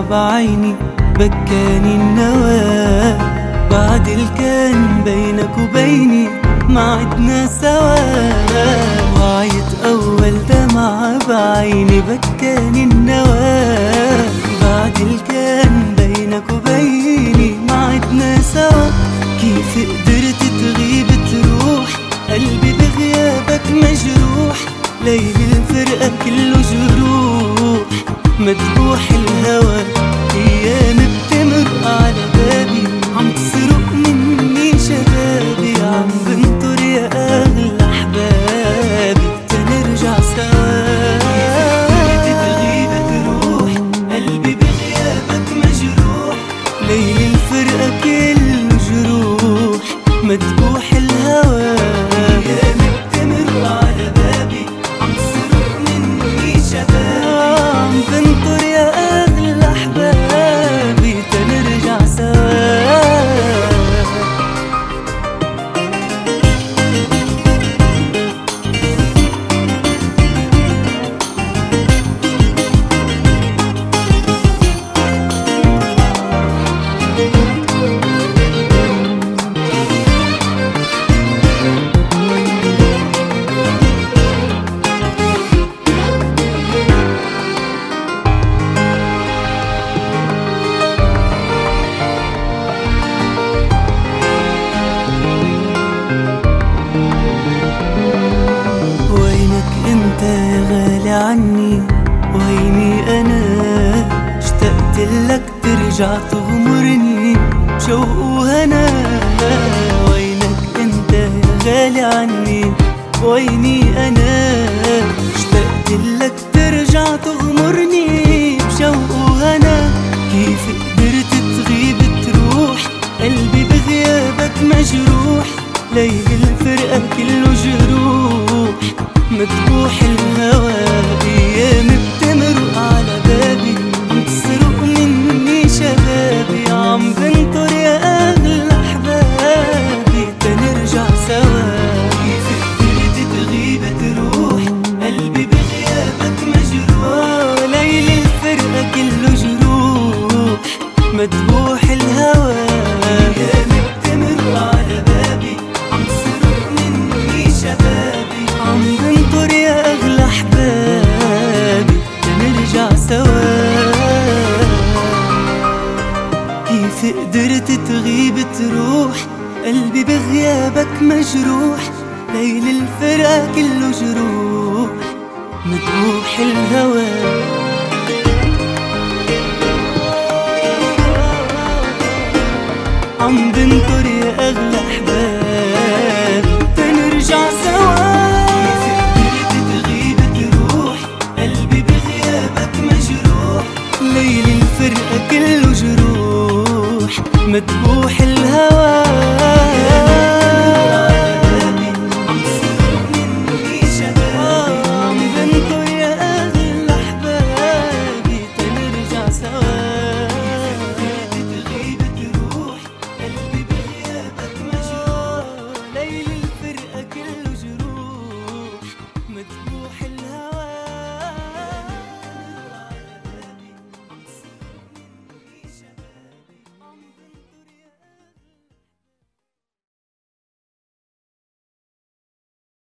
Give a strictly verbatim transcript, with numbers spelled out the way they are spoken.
بعيني بكاني النوى، بعد الكان بينك وبيني ما عدنا سوا. وعيت أول دمعة بعيني بكاني النوى، بعد الكان بينك وبيني ما عدنا سوا. كيف قدرت تغيب تروح قلبي بغيابك مجروح، ليل الفرقة كله جروح مذبوح الهوى. أيام بتمر على بابي عم تسرق مني شبابي، عم بنطر يا أغلى أحبابي تنرجع سوا. كيف تغيب تروح قلبي بغيابك مجروح، ليل الفرقة كله جروح مذبوح الهوى. أيام بتمر على بابي عم تسرق مني شبابي، عم بنطر يا أغلى أحبابي تنرجع سوا. غالي عني وهيني أنا، اشتقت لك ترجع تغمرني بشوق وهنا. وينك انت يا غالي عني ويني أنا، اشتقت لك ترجع تغمرني بشوق وهنا. كيف قدرت تغيب تروح قلبي بغيابك مجروح، ليل الفرقة كله جروح مذبوح الهوى. أيام بتمر على بابي عم تسرق مني شبابي، عم بنطر يا أغلى أحبابي تنرجع سوا. كيف قدرت تغيب تروح قلبي بغيابك مجروح، ليل الفرقة كله جروح مذبوح الهوى. أيام بتمر على بابي عم تسرق مني شبابي، عم بنطر يا أغلى أحبابي تنرجع سوا. كيف قدرت تغيب تروح قلبي بغيابك مجروح، ليل الفرقة كله جروح مذبوح الهوى. عم بنطر يا أغلى أحبابي